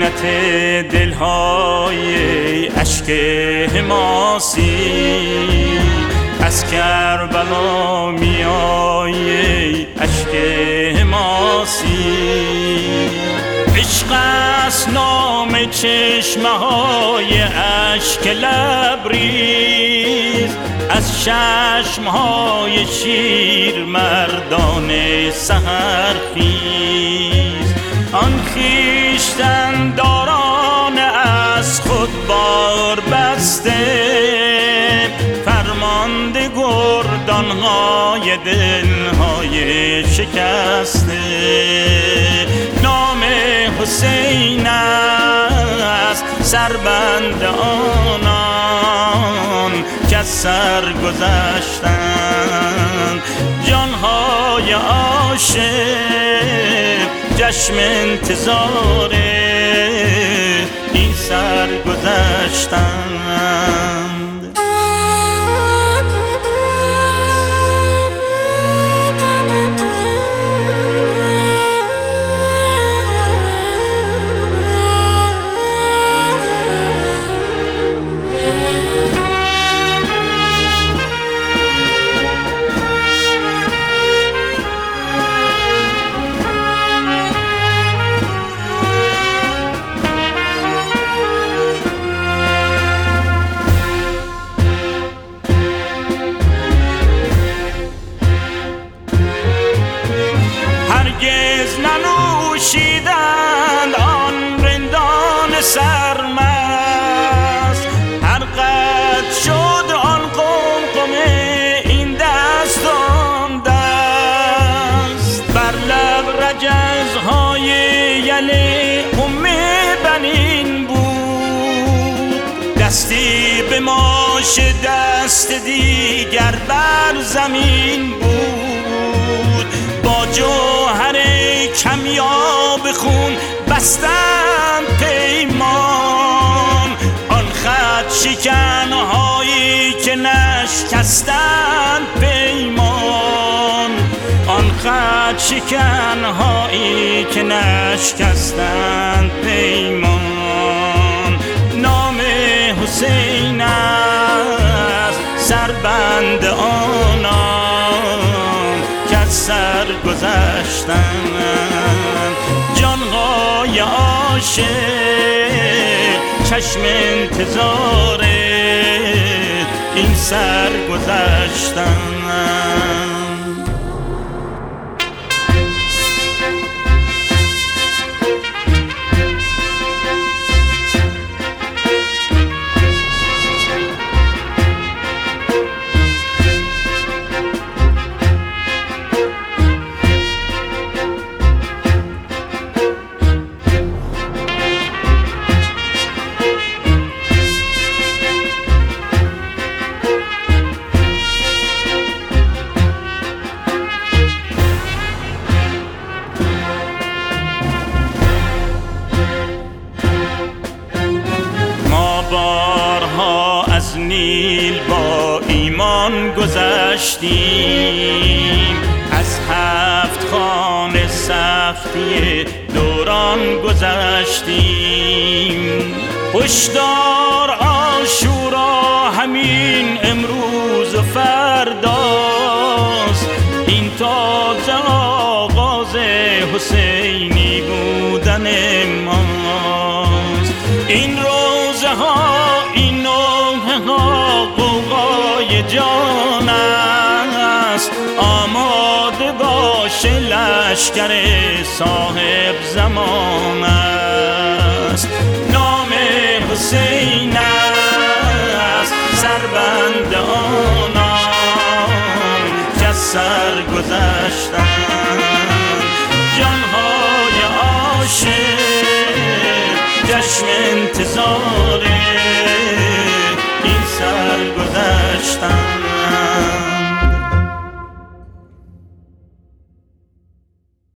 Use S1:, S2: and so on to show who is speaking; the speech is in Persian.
S1: زینت دلهای اشک حماسی، از کربلا میای اشک حماسی. عشق است نام چشمه های اشک لبریز، از چشم های شیر مردان سحرخیز. آن خویشتن داران از خود بار بسته، فرمانده گردان های دلهای شکسته. نام حسین است سربند آنان که از سر گذشتند. جانهای عاشق چشم انتظار این سر گذشتند. ننوشیدند آن رندان سرمست، هر قد شد آن قمقمه این دست آن دست. بر لب رجزهای یل ام بنین بود، دستی به ماش دست دیگر بر زمین بود. با جوهر کمیاب خون بستند پیمان، آن خط شکنهایی که نشکستند پیمان. آن خط شکنهایی که نشکستند پیمان. نام حسین است سربند آنان که از سر گذشتند. جانهای عاشق چشم انتظار این سر گذشتند. بارها از نیل با ایمان گذشتیم، از 7 خانه سختی دوران گذشتیم. هشدار عاشورا همین امروز و فرداست، این تازه آغاز حسینی بودن ماست. این روزه ها این نوحه ها غوغای جان است، آماده باش لشکر صاحب زمان است. نام حسین است سربند آنان که از سر گذشتند. جانهای عاشق چشم انتظار این سر گذشتند.